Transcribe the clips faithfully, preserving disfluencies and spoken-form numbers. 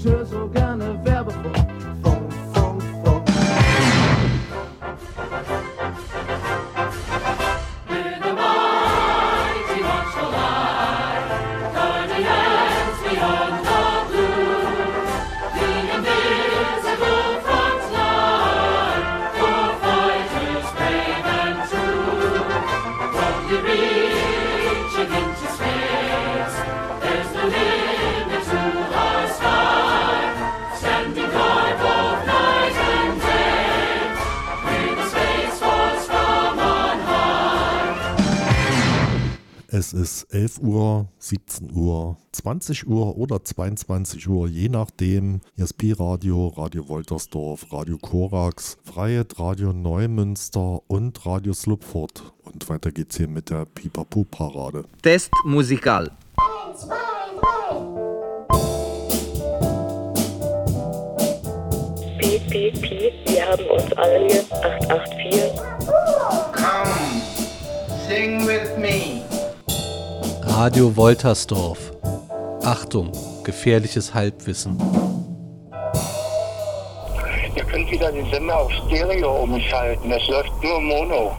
höre so gerne Werbefunk. Funk, Funk, Funk. With the mighty watchful eye, guardians beyond the blue, the invisible front line, for fighters brave and true. From the reaching into space, there's no limit to our sky, standing guard both night and day, with the Space Force from on high. Es ist elf Uhr, siebzehn Uhr, zwanzig Uhr oder zweiundzwanzig Uhr, je nachdem. Hier ist Pi-Radio, Radio Woltersdorf, Radio Korax, Freiheit, Radio Neumünster und Radio Slupford. Und weiter geht's hier mit der Pipapo-Parade. Test musical. Piep, piep, piep, wir haben uns alle lieb. acht acht vier. Come, sing with me. Radio Woltersdorf. Achtung, gefährliches Halbwissen. Ihr könnt wieder den Sender auf Stereo umschalten, das läuft nur Mono.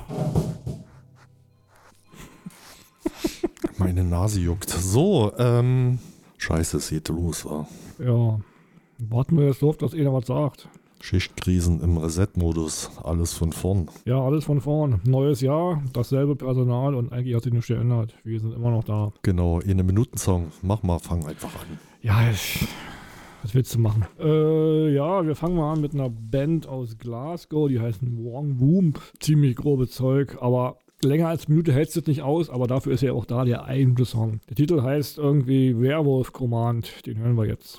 Meine Nase juckt. So, ähm, scheiße, es geht los, wa? Ja, warten wir jetzt drauf, dass einer was sagt. Schichtkrisen im Reset-Modus, alles von vorn. Ja, alles von vorn. Neues Jahr, dasselbe Personal und eigentlich hat sich nichts geändert. Wir sind immer noch da. Genau, eine Minuten-Song. Mach mal, fang einfach an. Ja, ich, was willst du machen? Äh, ja, wir fangen mal an mit einer Band aus Glasgow, die heißen Wong Womb. Ziemlich grobe Zeug, aber länger als eine Minute hält es nicht aus, aber dafür ist ja auch da der eigentliche Song. Der Titel heißt irgendwie Werewolf Command, den hören wir jetzt.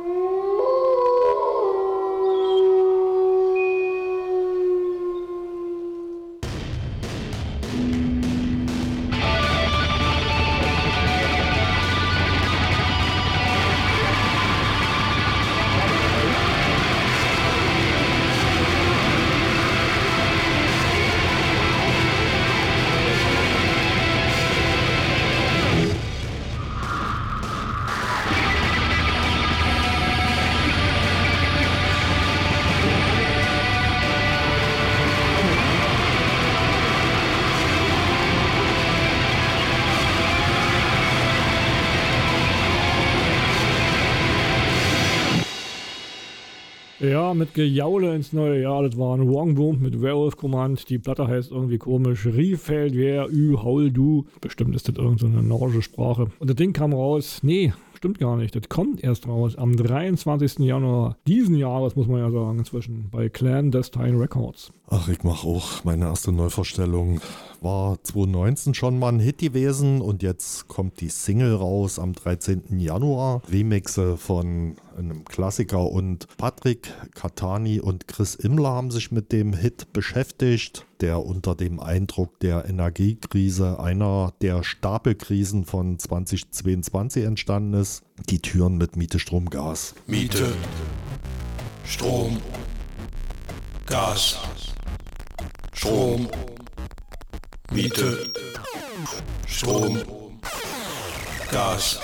Ja, mit Gejaule ins neue Jahr, das war ein Wong Boom mit Werewolf Command. Die Platte heißt irgendwie komisch Riefeld, wer, ü, haul, du. Bestimmt ist das irgendeine nordische Sprache. Und das Ding kam raus, nee, stimmt gar nicht. Das kommt erst raus am dreiundzwanzigsten Januar diesen Jahres, muss man ja sagen, inzwischen, bei Clandestine Records. Ach, ich mach auch. Meine erste Neuvorstellung war zwanzig neunzehn schon mal ein Hit gewesen und jetzt kommt die Single raus am dreizehnten Januar. Remixe von einem Klassiker und Patrick Catani und Chris Immler haben sich mit dem Hit beschäftigt, der unter dem Eindruck der Energiekrise, einer der Stapelkrisen von zwanzig zweiundzwanzig entstanden ist. Die Türen mit Miete, Strom, Gas. Miete, Strom, Gas, Strom, Miete, Strom, Gas,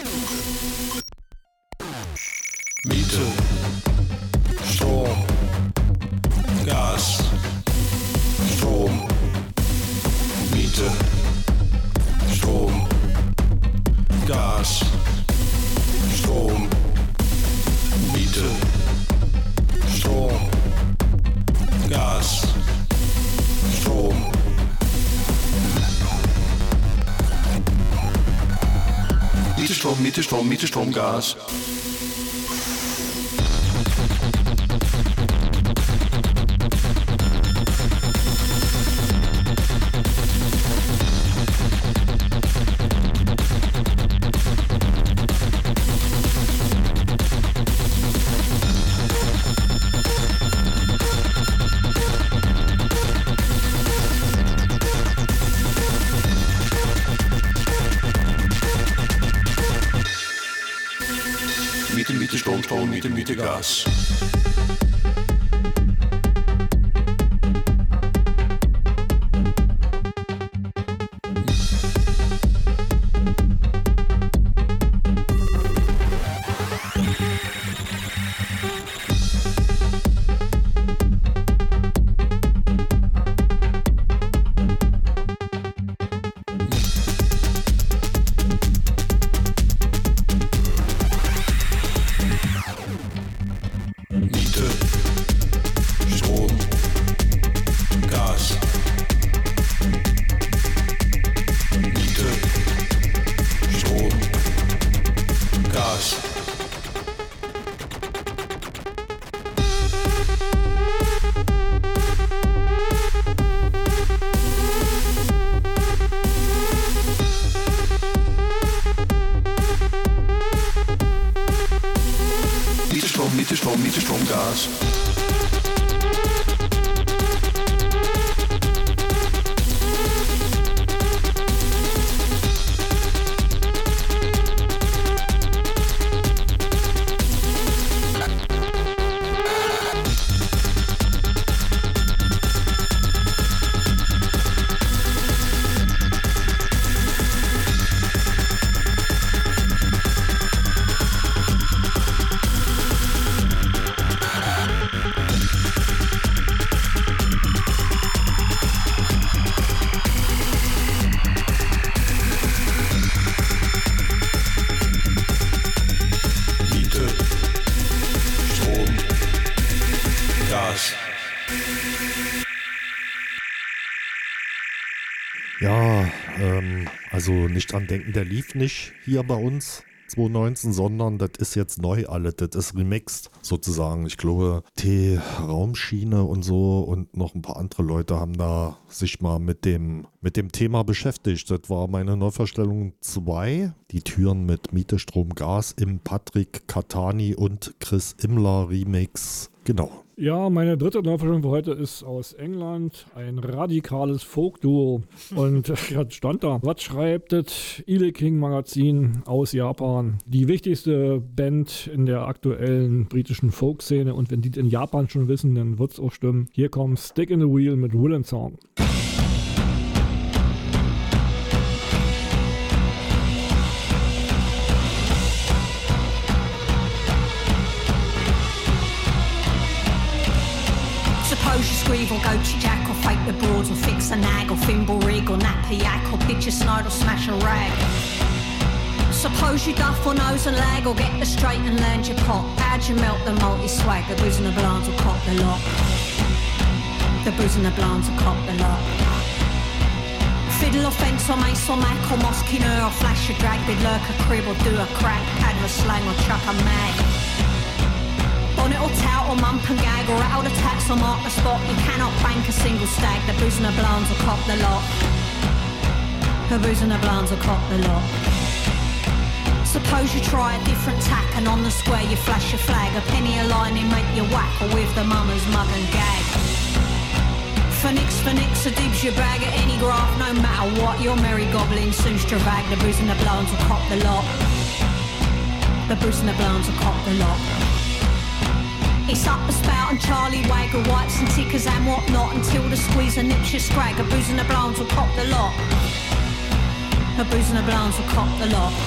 Miete, Strom, Gas, Strom, Miete, Strom, Gas, Strom, Miete, Strom, Gas, Strom. Miete, Strom, Miete, Strom, Miete, Strom, Gas. Miete, Miete, Strom, Strom, Miete, Miete, Gas. Mietestrom, Mietestrom, Gas. Ja, ähm, also nicht dran denken, der lief nicht hier bei uns zwanzig neunzehn, sondern das ist jetzt neu alles, das ist remixed sozusagen. Ich glaube, die Raumschiene und so und noch ein paar andere Leute haben da sich mal mit dem, mit dem Thema beschäftigt. Das war meine Neuverstellung zwei, die Türen mit Miete, Strom, Gas im Patrick Catani und Chris Immler Remix. Genau. Ja, meine dritte Neuverstellung für heute ist aus England, ein radikales Folk-Duo. Und ja, stand da. Was schreibt das Ile King Magazin aus Japan? Die wichtigste Band in der aktuellen britischen Folk-Szene. Und wenn die in Japan schon wissen, dann wird's auch stimmen. Hier kommt Stick in the Wheel mit Will Song. Suppose you squeeve or go jack or fake the broads or fix a nag or thimble rig or nappy yak or pitch a snide or smash a rag. Suppose you duff or nose and lag or get the straight and land your pot. How'd you melt the multi-swag? The booze and the blinds will cop the lot. The booze and the blinds will cop the lot. Fiddle or fence or mace or mac or mosquino or flash a drag. Bid lurk a crib or do a crack. Pad a slang or chuck a mag. Bonnet or tout or mump and gag or rattle the tats or mark the spot. You cannot bank a single stag. The booze and the blinds will cop the lot. The booze and the blinds will cop the lot. Suppose you try a different tack and on the square you flash your flag. A penny a line and make you whack or with the mummer's mug and gag. For nix, for nix, a dibs your bag at any graph, no matter what. Your merry goblin soon stravag. The booze and the blinds will cop the lot. The booze and the blinds will cop the lot. It's up the spout and Charlie Wagger, wipes and tickers and whatnot until the squeeze and nips your scrag. A booze and the blinds will cop the lot. A booze and the blinds will cop the lot.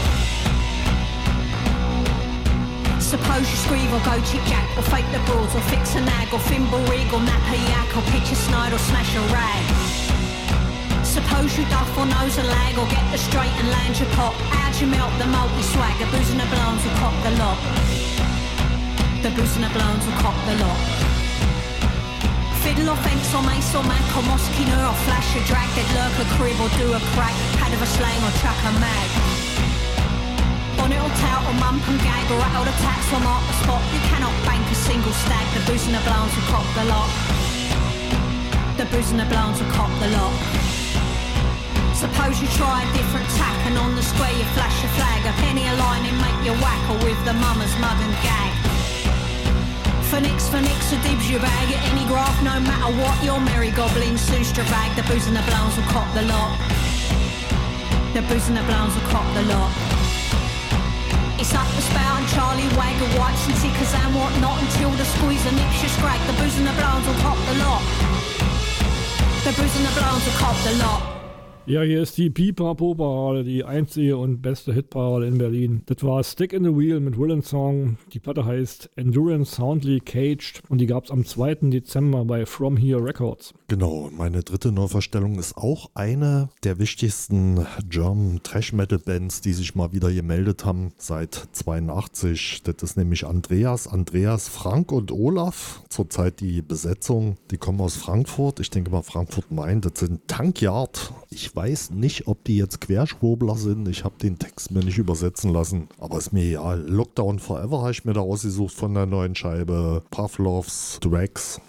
Suppose you screeve or go chip-jack or fake the broads or fix a nag or thimble rig or nap a yak or pitch a snide or smash a rag. Suppose you duff or nose a lag or get the straight and land your pot. How'd you melt the multi-swag? A booze and the blinds will cop the lot. The booze and the blinds will cop the lot. Fiddle or fence or mace or mac or mosquino or flash a drag. They'd lurk a crib or do a crack. Pad of a slang or chuck a mag. Bonnet or tout or mump and gag or rattle the tats or mark the spot. You cannot bank a single stag. The booze and the blinds will cop the lot. The booze and the blinds will cop the lot. Suppose you try a different tack and on the square you flash your flag. A penny a line and make you whack or with the mummer's mug and gag. For nix, for nix, a dibs your bag at any graph, no matter what. Your merry goblin soon stravag. The booze and the blinds will cop the lot. The booze and the blinds will cop the lot. It's up the spout and Charlie Wagger, wipes and tickers and whatnot until the squeeze and nips your scrag. The booze and the blinds will cop the lot. The booze and the blinds will cop the lot. Ja, hier ist die Pipapo-Parade, die einzige und beste Hitparade in Berlin. Das war Stick in the Wheel mit Will Song. Die Platte heißt Endurance Soundly Caged und die gab es am zweiten Dezember bei From Here Records. Genau, meine dritte Neuverstellung ist auch eine der wichtigsten German Thrash-Metal-Bands, die sich mal wieder gemeldet haben seit zweiundachtzig. Das ist nämlich Andreas, Andreas, Frank und Olaf. Zurzeit die Besetzung, die kommen aus Frankfurt. Ich denke mal Frankfurt-Main, das sind Tankyard. Ich weiß nicht, ob die jetzt Querschwurbler sind. Ich habe den Text mir nicht übersetzen lassen. Aber ist mir egal. Lockdown Forever habe ich mir da ausgesucht von der neuen Scheibe. Pavlovs Drags.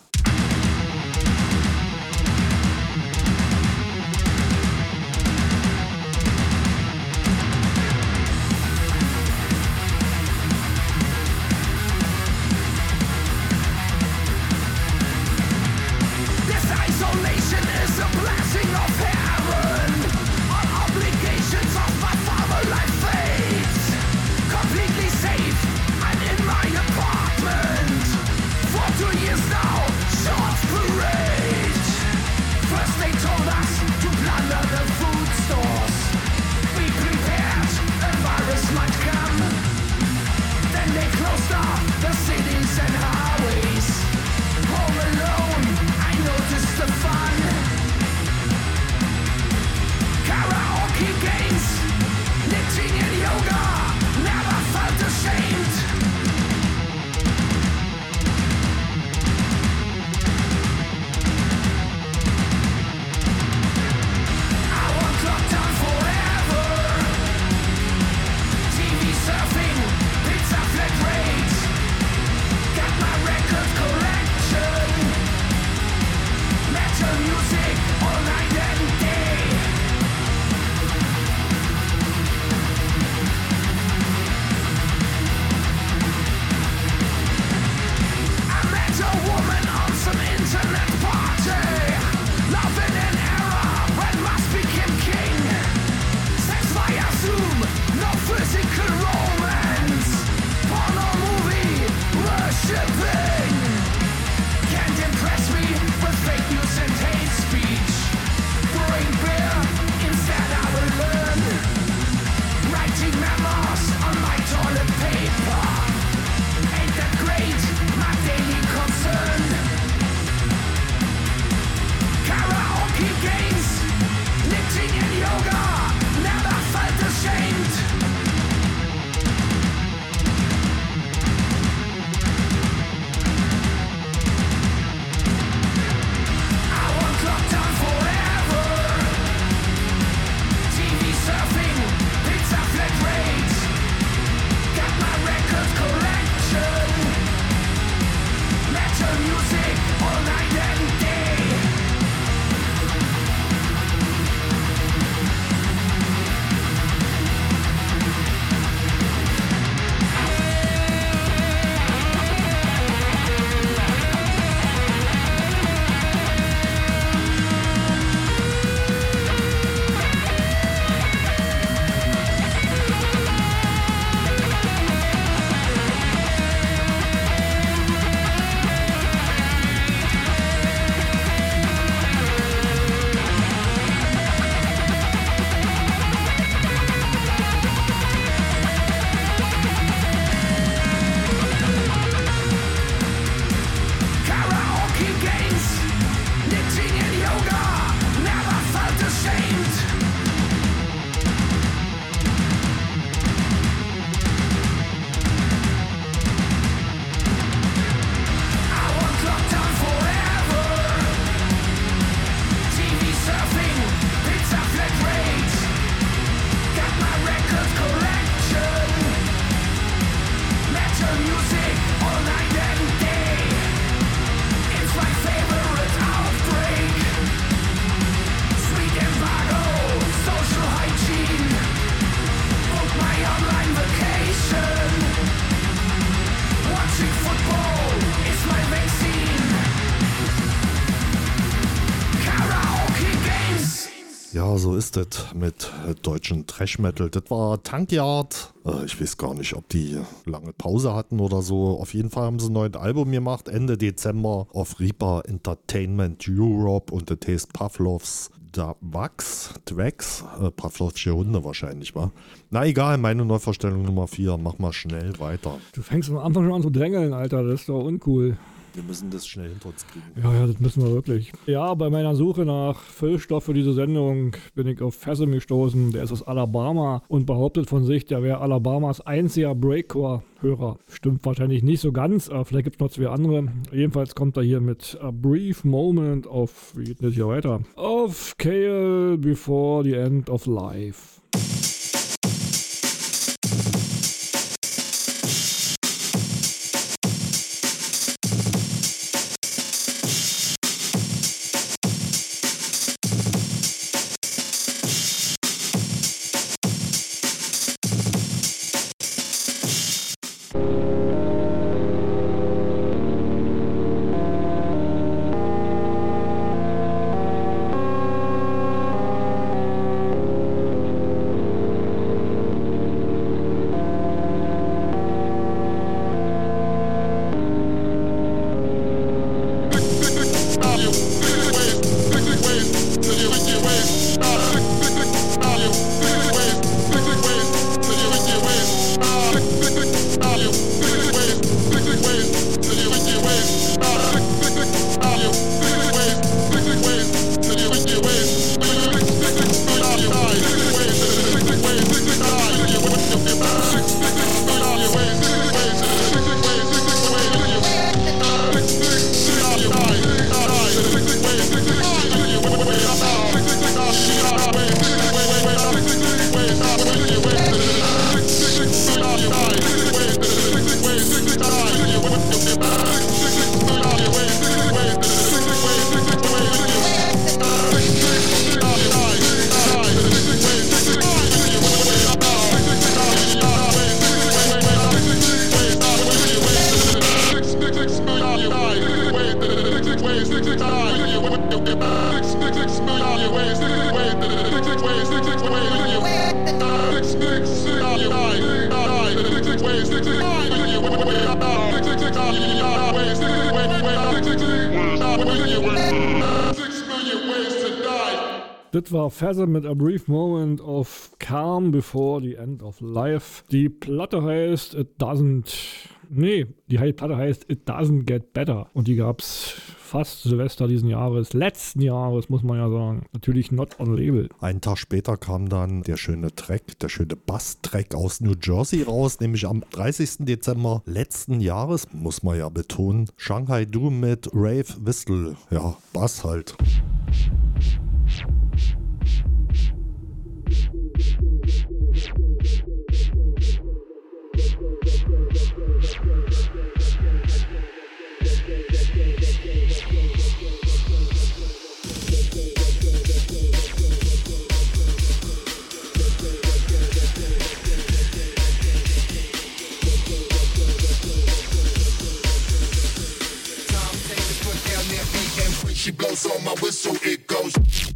so ist es mit deutschen Thrash-Metal. Das war Tankyard. Äh, ich weiß gar nicht, ob die lange Pause hatten oder so. Auf jeden Fall haben sie ein neues Album gemacht, Ende Dezember auf Reaper Entertainment Europe und das heißt Pavlovs Dwax, Dwax, äh, Pavlovsche Hunde wahrscheinlich, wa? Na egal, meine Neuvorstellung Nummer vier. Mach mal schnell weiter. Du fängst am Anfang schon an zu drängeln, Alter. Das ist doch uncool. Wir müssen das schnell hinter uns kriegen. Ja, ja, das müssen wir wirklich. Ja, bei meiner Suche nach Füllstoff für diese Sendung bin ich auf Phasm gestoßen. Der ist aus Alabama und behauptet von sich, der wäre Alabamas einziger Breakcore-Hörer. Stimmt wahrscheinlich nicht so ganz, aber vielleicht gibt es noch zwei andere. Jedenfalls kommt er hier mit A Brief Moment auf, wie geht das hier weiter? Auf Kale Before the End of Life. Das war Phasm mit A Brief Moment of Calm Before the End of Life. Die Platte heißt It Doesn't... Nee, die Platte heißt It Doesn't Get Better. Und die gab's fast Silvester diesen Jahres, letzten Jahres, muss man ja sagen. Natürlich not on label. Einen Tag später kam dann der schöne Track, der schöne Bass-Track aus New Jersey raus, nämlich am dreißigsten Dezember letzten Jahres, muss man ja betonen. Shanghai Doom mit Rave Whistle. Ja, Bass halt. She blows on my whistle, it goes.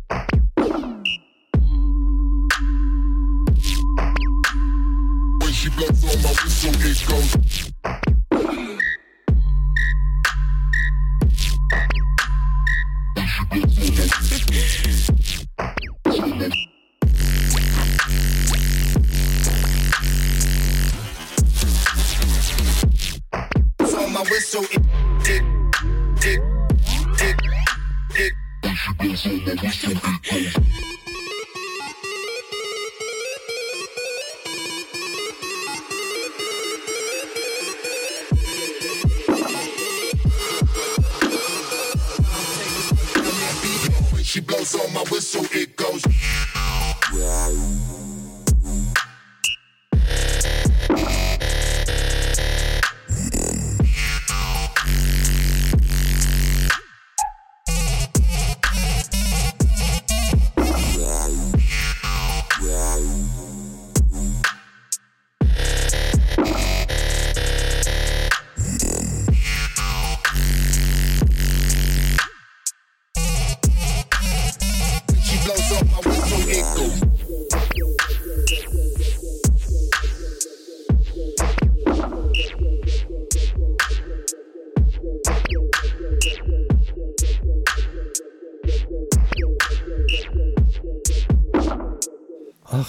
When she blows on my whistle, it goes. On my whistle, it, it, it, it, it. When she blows on my whistle, it goes. When she blows on my whistle, it goes. She blows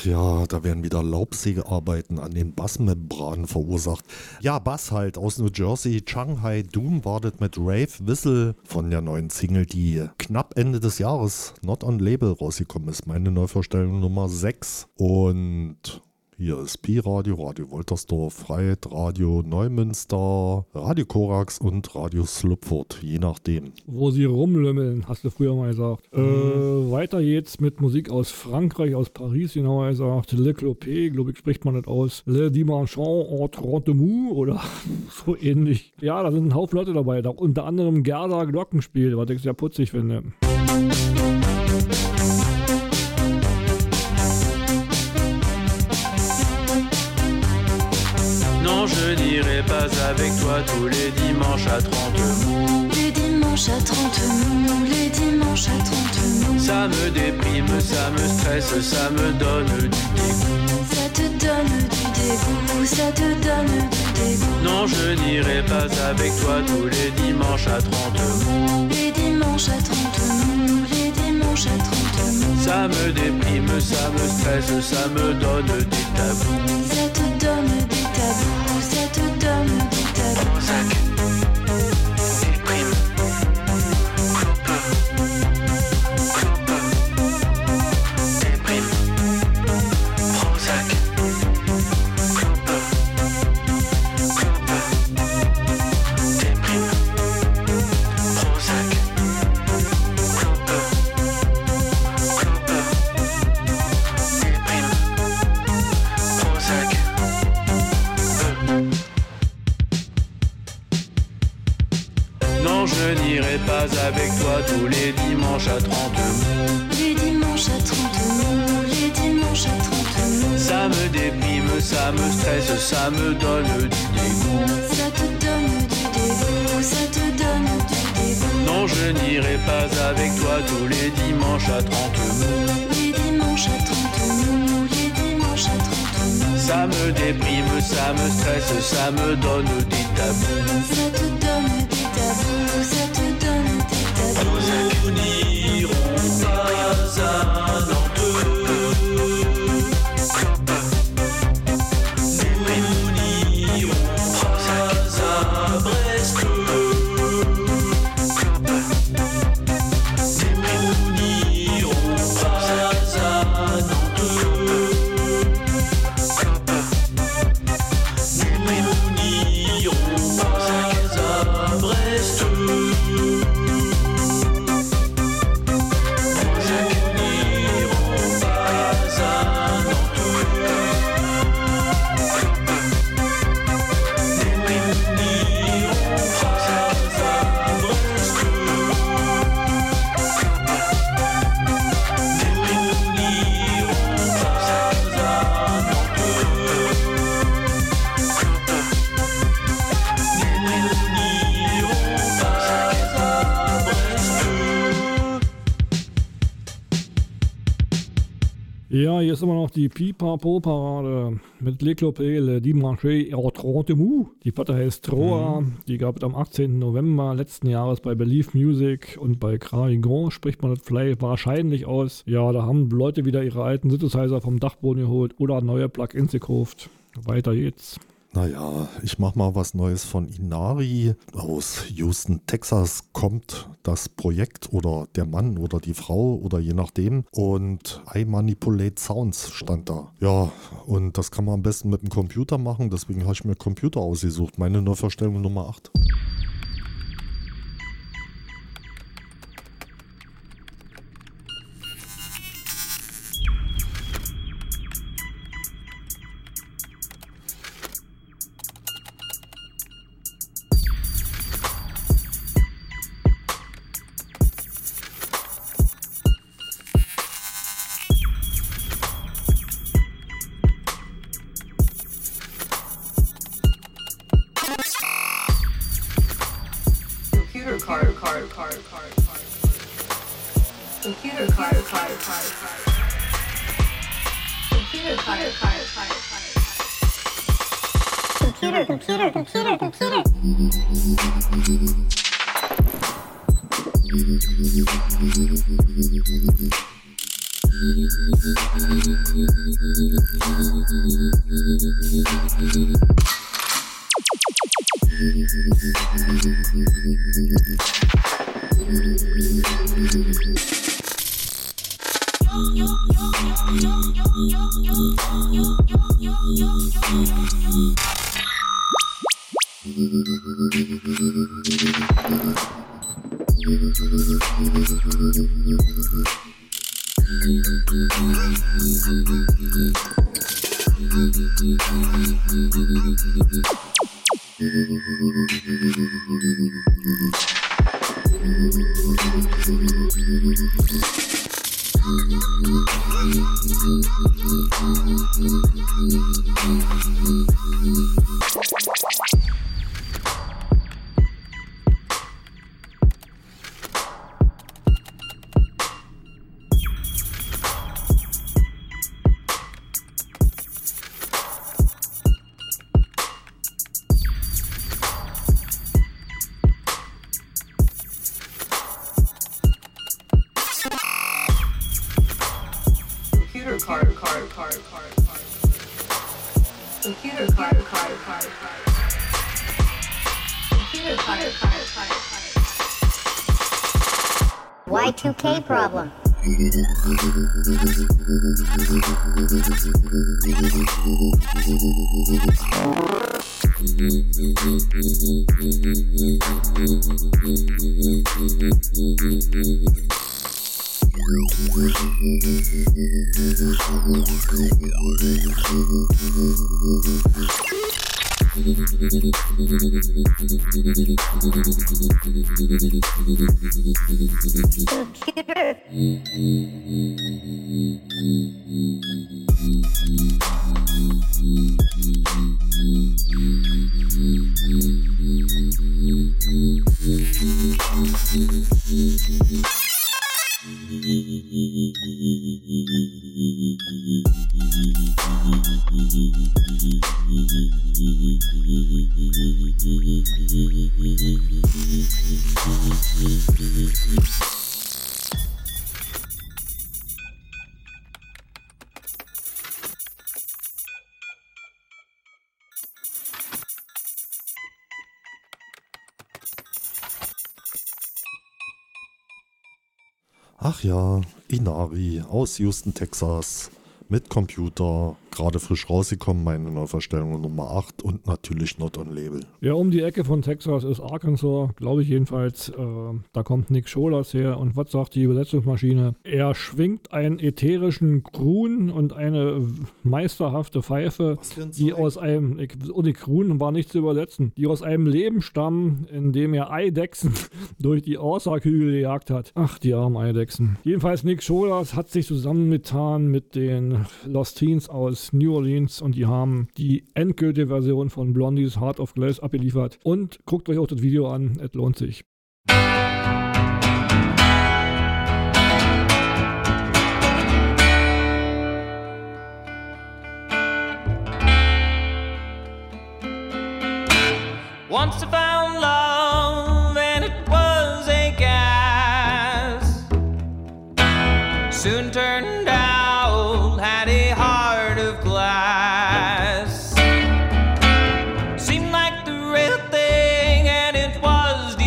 ja, da werden wieder Laubsägearbeiten an den Bassmembranen verursacht. Ja, Bass halt aus New Jersey. Shanghai Doom wartet mit Rave Whistle von der neuen Single, die knapp Ende des Jahres Not on Label rausgekommen ist. Meine Neuvorstellung Nummer sechs. Und hier ist Pi-Radio, Radio Woltersdorf, Freiheit, Radio Neumünster, Radio Korax und Radio Slupfurt, je nachdem. Wo sie rumlümmeln, hast du früher mal gesagt. Mhm. Äh, weiter geht's mit Musik aus Frankreich, aus Paris, genauer gesagt. Le Clopé, glaube ich, spricht man nicht aus. Le Dimanche en Trente-Mou oder so ähnlich. Ja, da sind ein Haufen Leute dabei, da unter anderem Gerda Glockenspiel, was ich sehr putzig finde. Non, je n'irai pas avec toi tous les dimanches à trente mous. Les dimanches à trente mous, les dimanches à trente mous. Ça me déprime, ça me stresse, ça me donne du dégoût. Ça te donne du dégoût, ça te donne du dégoût. Non, je n'irai pas avec toi tous les dimanches à trente mous. Les dimanches à trente mous, les dimanches à trente mous. Ça me déprime, ça me stresse, ça me donne des tabous. Ça te donne des tabous, ça te donne des tabous. Prozac, déprime, clope, clope, déprime, Prozac, clope, clope, déprime, Prozac, clope, clope, déprime, Prozac. Non, je n'irai pas avec toi tous les dimanches à trente mous. Les dimanches à trente mous, les dimanches à trente mous. Ça me déprime, ça me stresse, ça me donne du dégoût. Ça te donne du dégoût, ça te donne du dégoût. Non, je n'irai pas avec toi tous les dimanches à trente mous. Les dimanches à trente mous, les dimanches à trente mous. Ça me déprime, ça me stresse, ça me donne des tabous. Ça te donne des tabous, ça te donne des tabous. Nous n'irons pas à Nantes. Nous n'irons pas à Brest. Nous n'irons pas à Nantes. Nous n'irons pas à Brest. Ja, hier ist immer noch die Pipapo-Parade mit Le Clopé, Le Dimanche en Trente Mous. Die Platte heißt Troa, mhm. Die gab es am achtzehnten November letzten Jahres bei Believe Music und bei Craig-Grand spricht man das vielleicht wahrscheinlich aus. Ja, da haben Leute wieder ihre alten Synthesizer vom Dachboden geholt oder neue Plugins gekauft. Weiter geht's. Naja, ich mach mal was Neues von Inari. Aus Houston, Texas kommt das Projekt oder der Mann oder die Frau oder je nachdem. Und I Manipulate Sounds stand da. Ja, und das kann man am besten mit dem Computer machen. Deswegen habe ich mir Computer ausgesucht. Meine Neuvorstellung Nummer acht. Computer, computer, computer. Computer card, card, card, card, card. Computer card, card, card, card. Computer card, card, card, card. Y two K problem. Ach ja, Inari aus Houston, Texas, mit Computer, gerade frisch rausgekommen, meine Neuverstellung Nummer acht und natürlich Not on Label. Ja, um die Ecke von Texas ist Arkansas, glaube ich jedenfalls. Äh, da kommt Nick Scholas her. Und was sagt die Übersetzungsmaschine? Er schwingt einen ätherischen Grun und eine meisterhafte Pfeife, die aus einem, und die Grun war nicht zu übersetzen, die aus einem Leben stammen, in dem er Eidechsen durch die Außerkügel gejagt hat. Ach, die armen Eidechsen. Jedenfalls Nick Scholas hat sich zusammengetan mit den Lost Teens aus New Orleans und die haben die endgültige Version von Blondies Heart of Glass abgeliefert. Und guckt euch auch das Video an, es lohnt sich. Once I found love and it was a gas. Soon turned out had a heart of glass. Seemed like the real thing and it was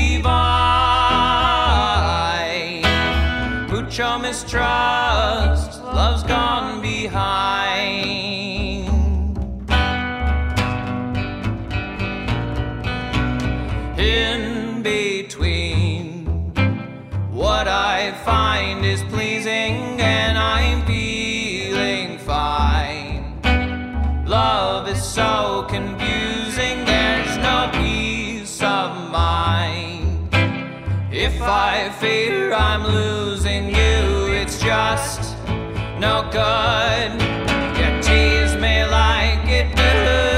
divine. Mucho mistrust, love's gone behind. In between, what I find is pleasing and I'm feeling fine. Love is so confusing, there's no peace of mind. If I fear I'm losing you, it's just no good. You tease me like it do.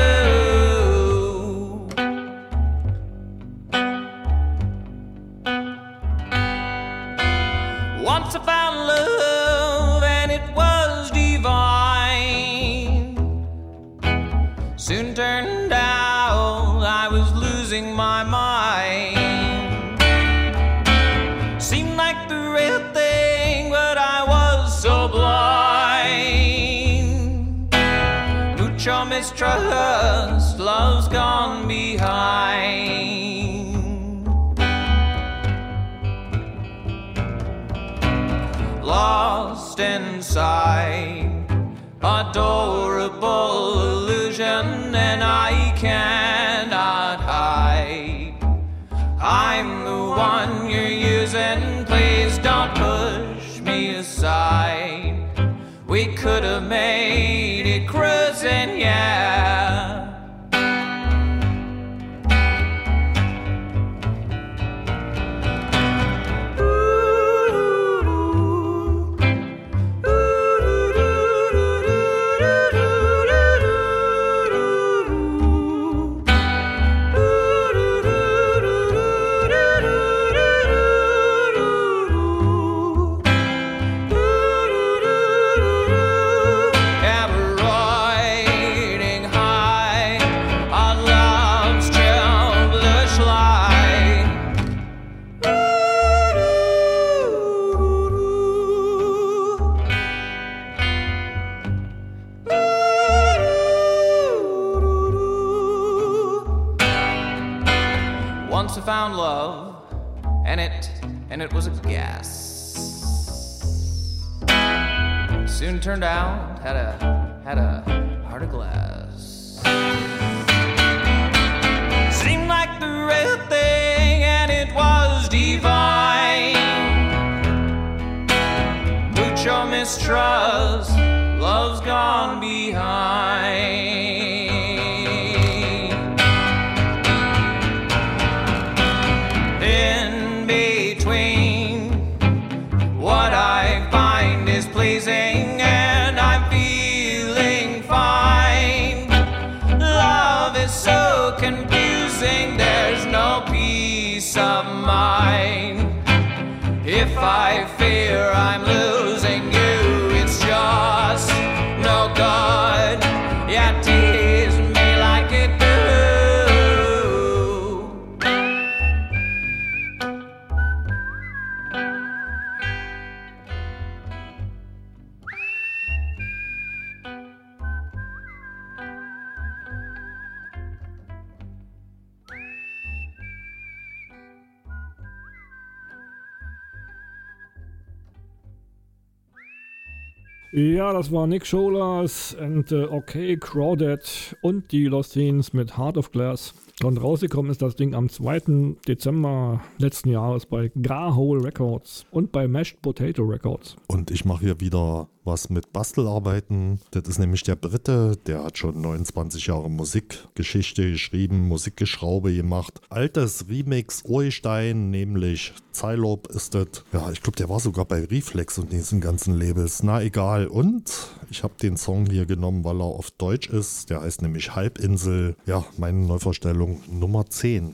Once I found love and it was divine. Soon turned out I was losing my mind. Seemed like the real thing, but I was so blind. mistrust, love's gone behind. Lost inside adorable illusion, and I cannot hide. I'm the one you're using, please don't push me aside. We could have made it cruising, yeah. Once I found love, and it, and it was a gas. Soon turned out, had a, had a heart of glass. Seemed like the real thing, and it was divine. Mucho mistrust, love's gone behind. Pleasing and I'm feeling fine. Love is so confusing, there's no peace of mind. If I fear I'm losing you, it's just no good. Yeah, tease me like it do. Ja, das war Nick Scholas and uh, OK Crawdad und die Lost Teens mit Heart of Glass. Und rausgekommen ist das Ding am zweiten Dezember letzten Jahres bei Garhole Records und bei Mashed Potato Records. Und ich mache hier wieder was mit Bastelarbeiten. Das ist nämlich der Brite, der hat schon neunundzwanzig Jahre Musikgeschichte geschrieben, Musikgeschraube gemacht. Altes Remix Urstein, nämlich Zeilob ist das. Ja, ich glaube, der war sogar bei Reflex und diesen ganzen Labels. Na egal. Und ich habe den Song hier genommen, weil er auf Deutsch ist. Der heißt nämlich Halbinsel. Ja, meine Neuvorstellung Nummer zehn.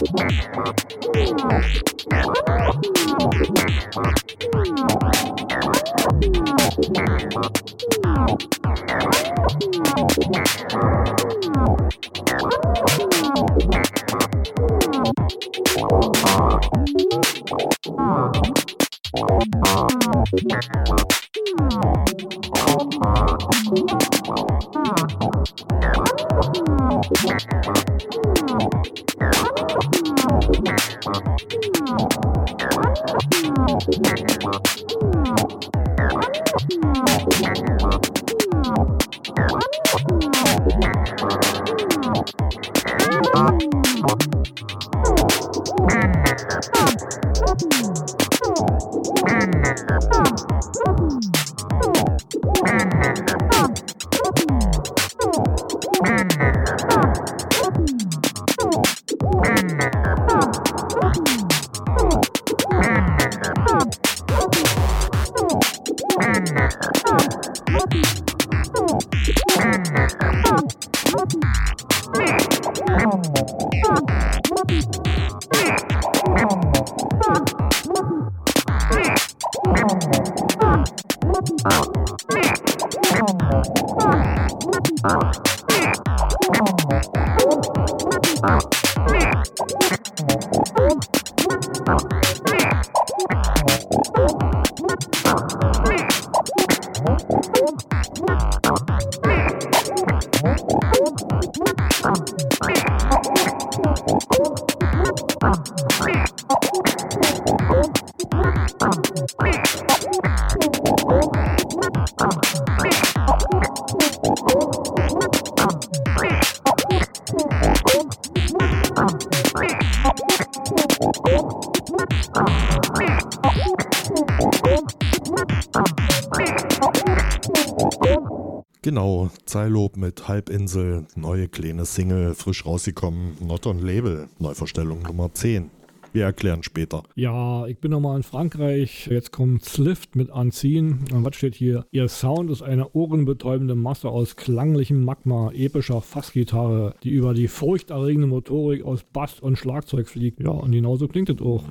Genau, Zeillob mit Halbinsel, neue kleine Single, frisch rausgekommen, Not on Label, Neuvorstellung Nummer zehn. Wir erklären später. Ja, ich bin nochmal in Frankreich. Jetzt kommt Slift mit Anziehen. Und was steht hier? Ihr Sound ist eine ohrenbetäubende Masse aus klanglichem Magma, epischer Fassgitarre, die über die furchterregende Motorik aus Bass und Schlagzeug fliegt. Ja, und genauso klingt es auch.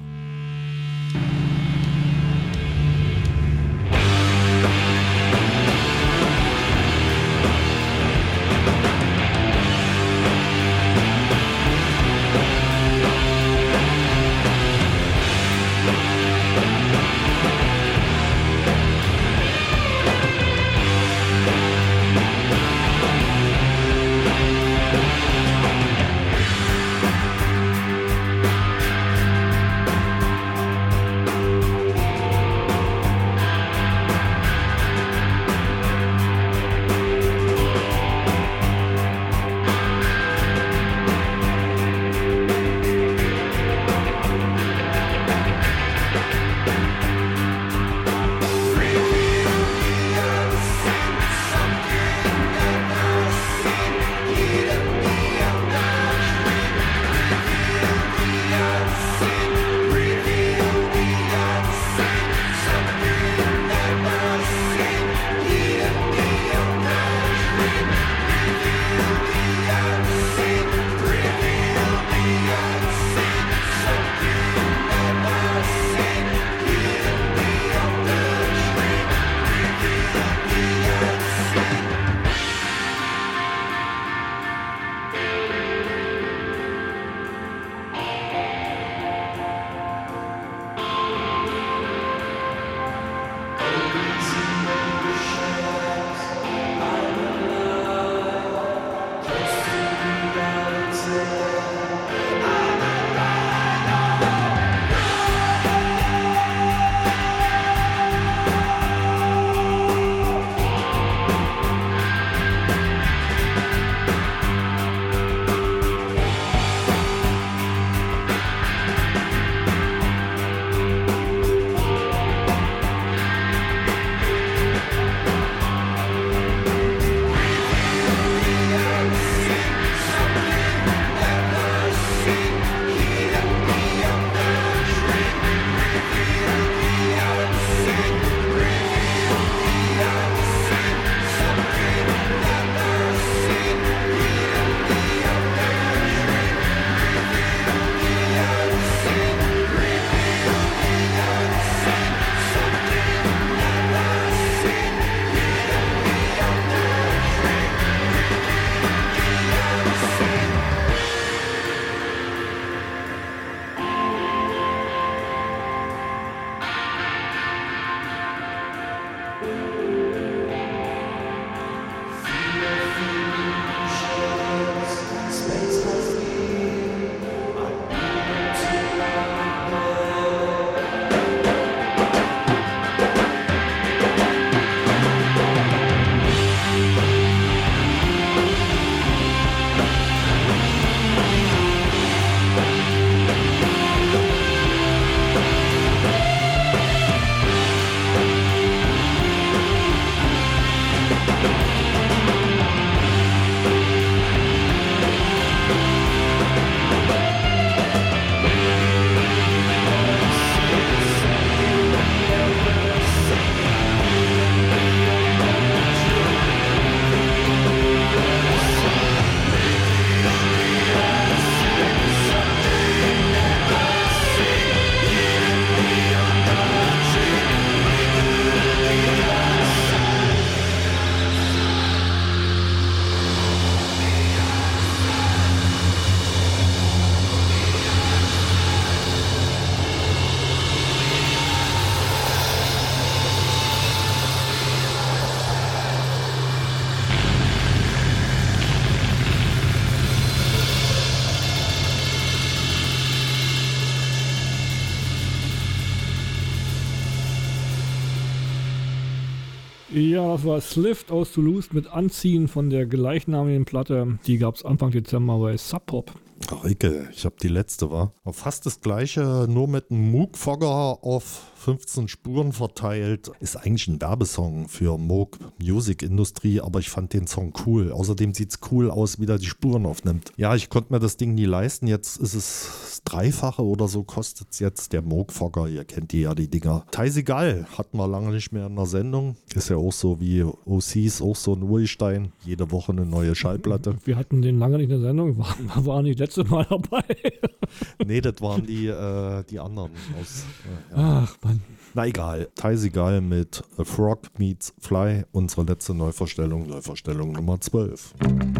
Ja, das war Slift aus Toulouse mit Anziehen von der gleichnamigen Platte. Die gab es Anfang Dezember bei Sub Pop. Ricke, ich habe die letzte, war. Fast das gleiche, nur mit einem Moog Fogger auf fünfzehn Spuren verteilt. Ist eigentlich ein Werbesong für Moog Music Industrie, aber ich fand den Song cool. Außerdem sieht es cool aus, wie der die Spuren aufnimmt. Ja, ich konnte mir das Ding nie leisten. Jetzt ist es das Dreifache oder so, kostet es jetzt der Moog Fogger. Ihr kennt die ja, die Dinger. Teisegal hatten wir lange nicht mehr in der Sendung. Ist ja auch so wie O Cs, auch so ein Urgestein. Jede Woche eine neue Schallplatte. Wir hatten den lange nicht in der Sendung, waren war nicht letzte Mal dabei. Nee, das waren die, äh, die anderen aus. Äh, ja. Ach, Mann. Na egal, Teisegal mit A Frog Meets Fly, unsere letzte Neuvorstellung, Neuvorstellung Nummer zwölf.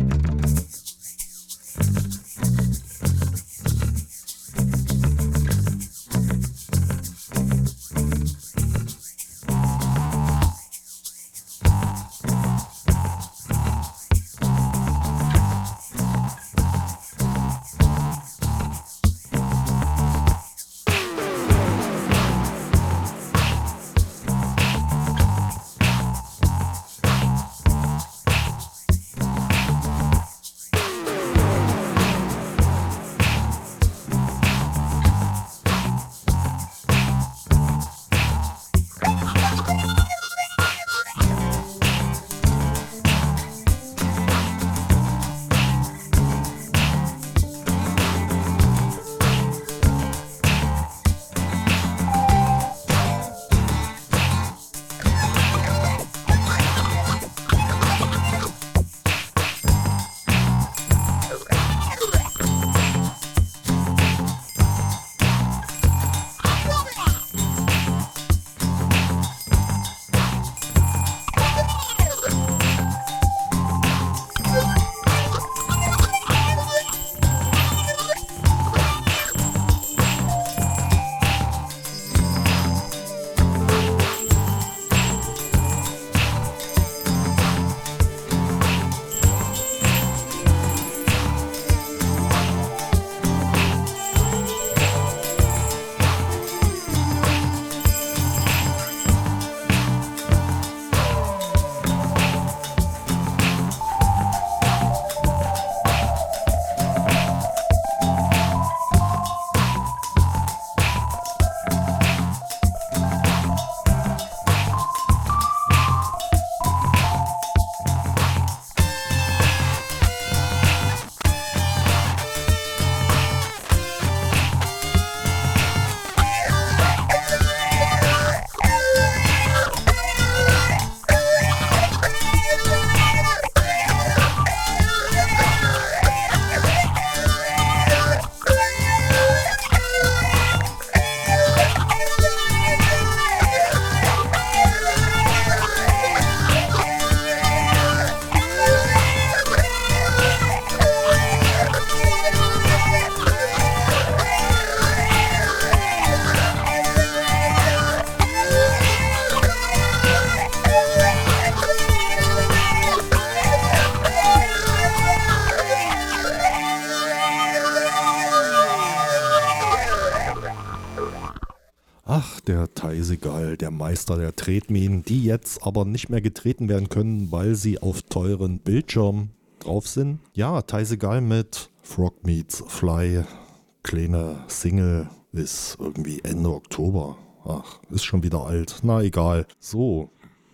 Der Teisegal, der Meister der Tretminen, die jetzt aber nicht mehr getreten werden können, weil sie auf teuren Bildschirmen drauf sind. Ja, Teisegal mit Frog Meets Fly, kleine Single, ist irgendwie Ende Oktober. Ach, ist schon wieder alt. Na egal. So.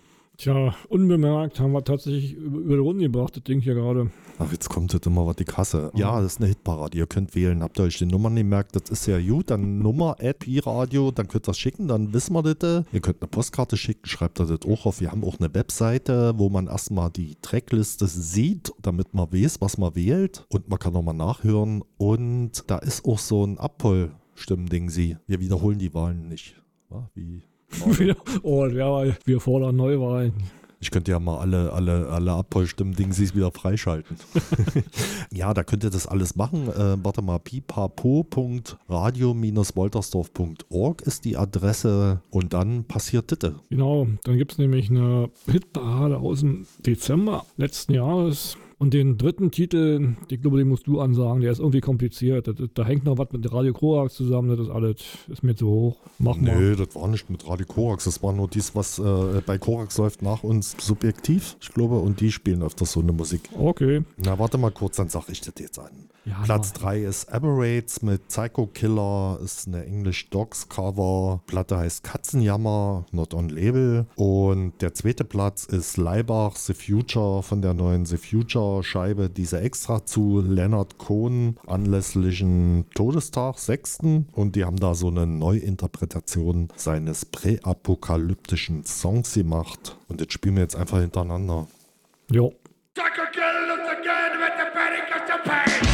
Tja, unbemerkt haben wir tatsächlich über die Runde gebracht, das Ding hier gerade. Ach, jetzt kommt das immer was die Kasse. Ja, das ist eine Hitparade. Ihr könnt wählen. Habt ihr euch die Nummern gemerkt? Das ist ja gut. Dann Nummer at pi-radio. Dann könnt ihr das schicken. Dann wissen wir das. Ihr könnt eine Postkarte schicken. Schreibt ihr das auch auf. Wir haben auch eine Webseite, wo man erstmal die Trackliste sieht, damit man weiß, was man wählt. Und man kann nochmal nachhören. Und da ist auch so ein Abhol-Stimmding. Sie. Wir wiederholen die Wahlen nicht. Ja, wie... Oh, ja, wir fordern Neuwahlen. Ich könnte ja mal alle, alle, alle Abholstimmen-Dingsies wieder freischalten. Ja, da könnt ihr das alles machen. Äh, warte mal, pipapo punkt radio Bindestrich woltersdorf punkt org ist die Adresse und dann passiert das. Genau, dann gibt es nämlich eine Hitparade aus dem Dezember letzten Jahres. Und den dritten Titel, ich glaube, den musst du ansagen, der ist irgendwie kompliziert. Da, da hängt noch was mit Radio Korax zusammen, das ist alles, ist mir zu hoch. Mach mal. Nee, das war nicht mit Radio Korax, das war nur dies, was äh, bei Korax läuft nach uns subjektiv, ich glaube, und die spielen öfters so eine Musik. Okay. Na, warte mal kurz, dann sag ich das jetzt an. Ja, Platz drei ist Aberrates mit Psycho Killer, ist eine English Dogs Cover. Platte heißt Katzenjammer, not on label. Und der zweite Platz ist Leibach, The Future von der neuen The Future Scheibe, diese extra zu Leonard Cohen anlässlichen Todestag, sechsten Und die haben da so eine Neuinterpretation seines präapokalyptischen Songs gemacht. Und das spielen wir jetzt einfach hintereinander. Jo. Psycho Killer again with the panic of the pain.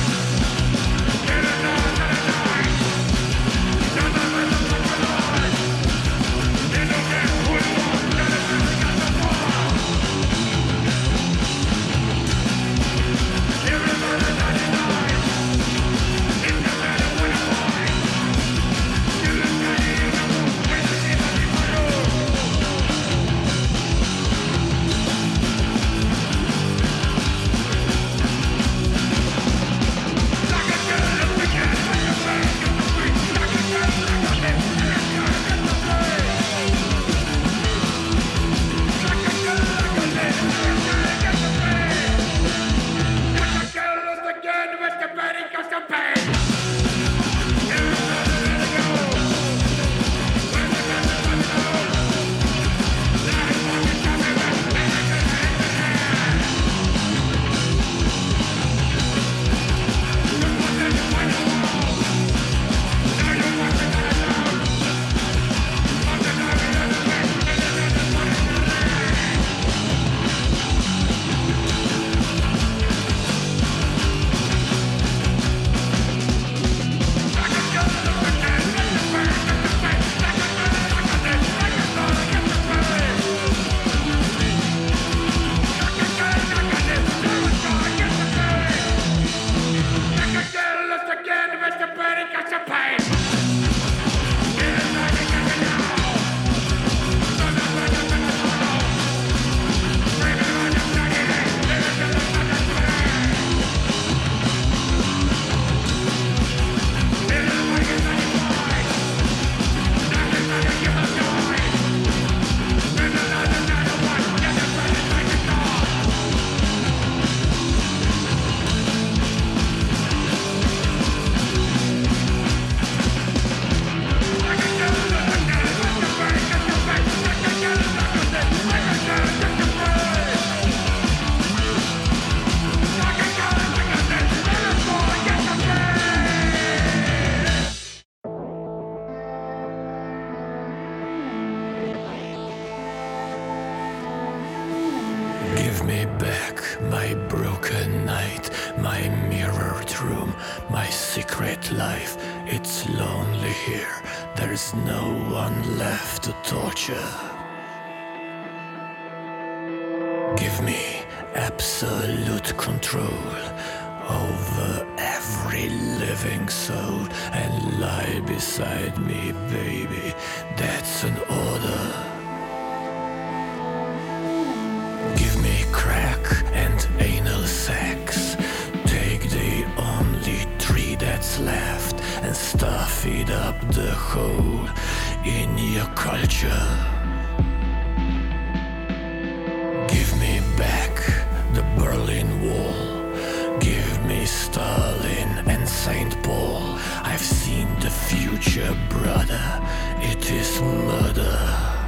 Life, it's lonely here. There's no one left to torture. Give me absolute control over every living soul and lie beside me, baby. That's an order. Give me crack and anal sex. Take the only tree that's left and stuff it up the hole in your culture. Give me back the Berlin Wall. Give me Stalin and Saint Paul. I've seen the future, brother. It is murder.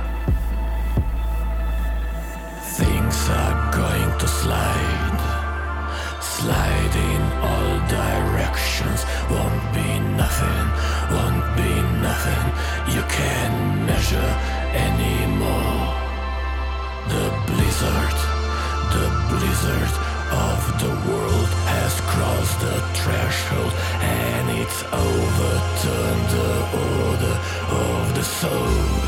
Things are going to slide. Slide in all directions. Won't be nothing, won't be nothing you can measure anymore. The blizzard, the blizzard of the world has crossed the threshold, and it's overturned the order of the soul.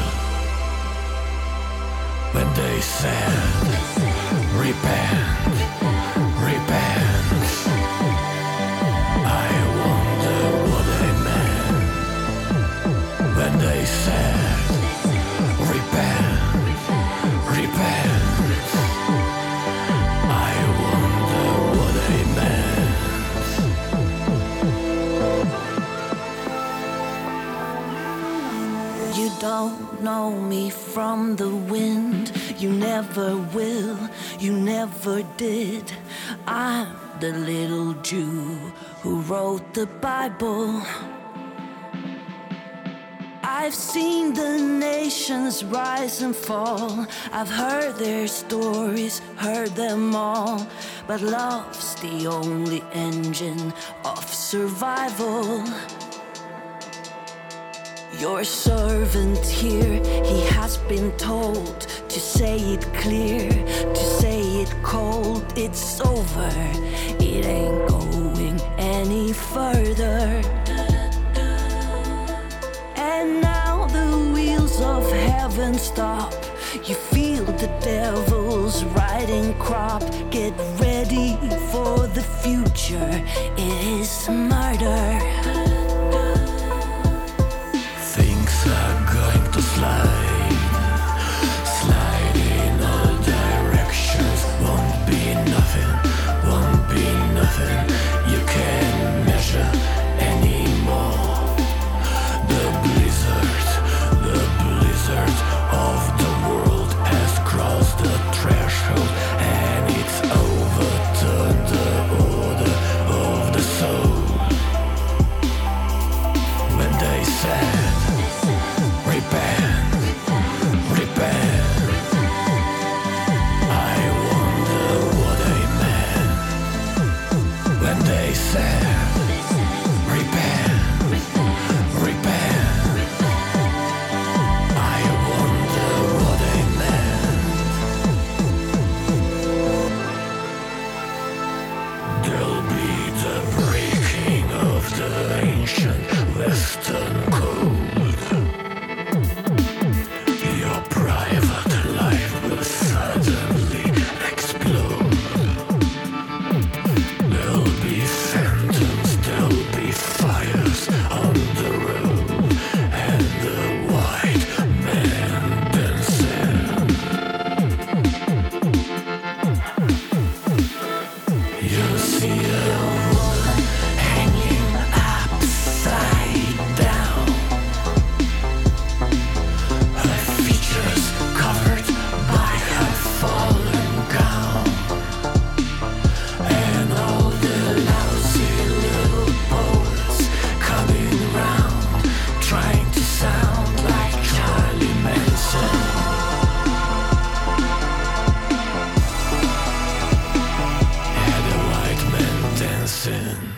When they said, repent, repent, I wonder what they meant. When they said, repent, repent, I wonder what don't know me from the wind. You never will, you never did. I'm the little Jew who wrote the Bible. I've seen the nations rise and fall. I've heard their stories, heard them all. But love's the only engine of survival. Your servant here, he has been told to say it clear, to say it cold. It's over, it ain't going any further. And now the wheels of heaven stop. You feel the devil's riding crop. Get ready for the future, it is murder. Things are going to slide, slide in all directions. Won't be nothing, won't be nothing you can measure anymore. The blizzard, the blizzard of the world has crossed the threshold, and it's overturned the order of the soul. When they said, repent, repent, I wonder what they meant. When they said, repent, repent, I wonder what they meant. There'll be the breaking of the ancient Western code. Your private life will suddenly explode. There'll be phantoms, there'll be fires on the road, and the white man dancing. You'll see a woman hanging upside down. Her features covered by her fallen gown, and all the lousy little poets coming round, trying to sound like Charlie Manson. And the white man dancing.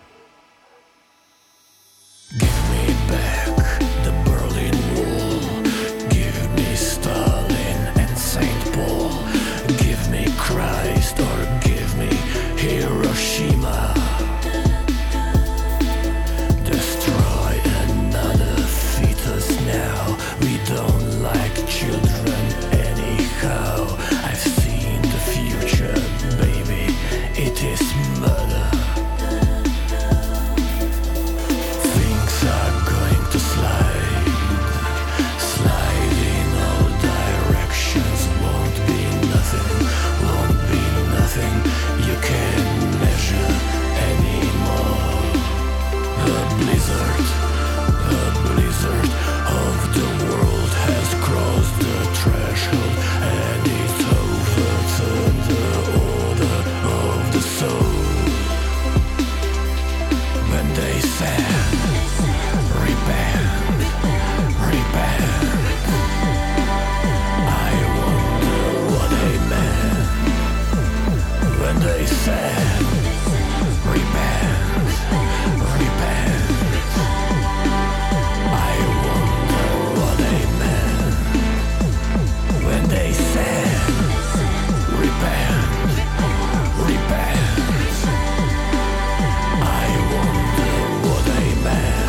Give me back the Berlin Wall. Give me Stalin and Saint Paul. Give me Christ or give me Hiroshima. Destroy another fetus now. We don't like children anyhow. I've seen the future, baby. It is murder. Things are going to slide, slide in all directions. Won't be nothing, won't be nothing you can measure anymore. The blizzard, the blizzard of the world has crossed the threshold, and it's overturned the order of the soul. When they said, repent, repent, I wonder what they meant. When they said, repent, repent, I wonder what they meant. When they said, repent, repent, I wonder what they meant.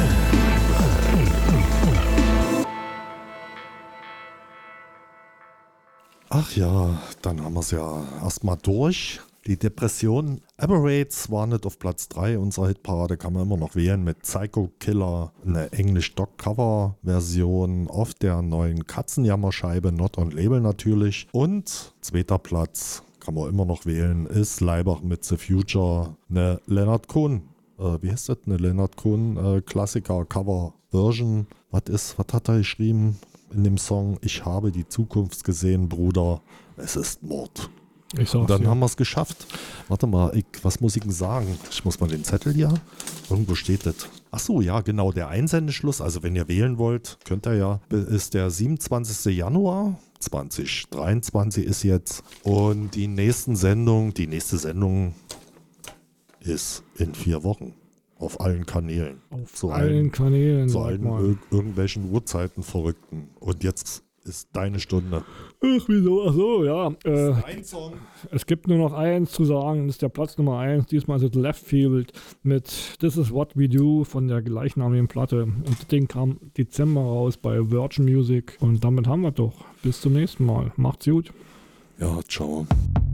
Ach ja, dann haben wir es ja erstmal durch. Die Depression Aberrates war nicht auf Platz drei unserer Hitparade, kann man immer noch wählen mit Psycho Killer, eine English-Doc-Cover-Version auf der neuen Katzenjammerscheibe, Not on Label natürlich. Und zweiter Platz, kann man immer noch wählen, ist Laibach mit The Future, eine Leonard Cohen, äh, wie heißt das, eine Leonard Cohen äh, Klassiker-Cover Version, was ist, was hat er geschrieben in dem Song? Ich habe die Zukunft gesehen, Bruder, es ist Mord. Ich sag's Und dann dir. haben wir es geschafft. Warte mal, ich, was muss ich denn sagen? Ich muss mal den Zettel hier. Irgendwo steht das. Ach so, ja, genau, der Einsendeschluss. Also wenn ihr wählen wollt, könnt ihr ja. Ist der siebenundzwanzigster Januar zwanzig dreiundzwanzig ist jetzt. Und die nächsten Sendung, die nächste Sendung ist in vier Wochen. Auf allen Kanälen. Auf zu allen allen, Kanälen, Zu sag allen mal. ir irgendwelchen Uhrzeiten Verrückten. Und jetzt ist deine Stunde. Ach, wieso? Ach so, ja. Äh, Ein Song. es gibt nur noch eins zu sagen, das ist der Platz Nummer eins. Diesmal ist es Left Field mit This Is What We Do von der gleichnamigen Platte. Und das Ding kam Dezember raus bei Virgin Music. Und damit haben wir doch. Bis zum nächsten Mal. Macht's gut. Ja, ciao.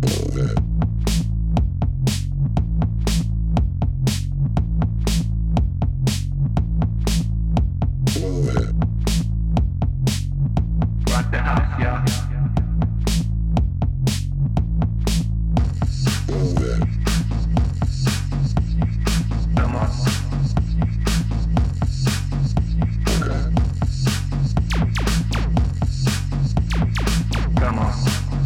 Rock the house, yeah. Come on. Come on.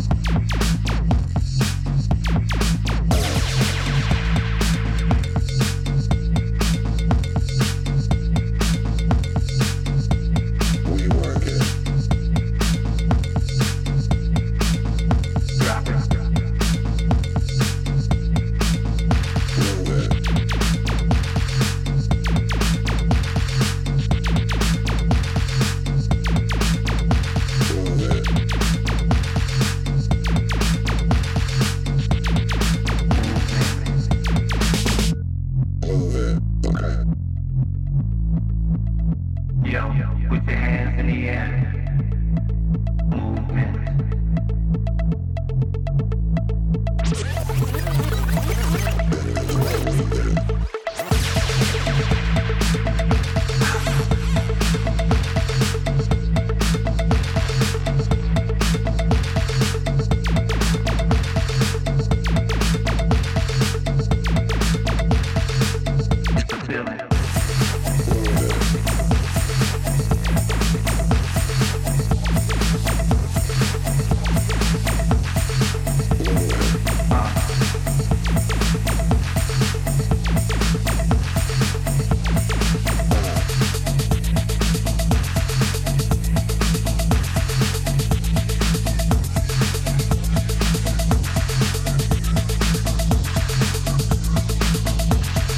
Drop it. Yo, put your hands in the air. Movement. Feel it.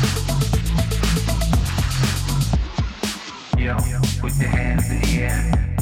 Yo, put your hands in the air.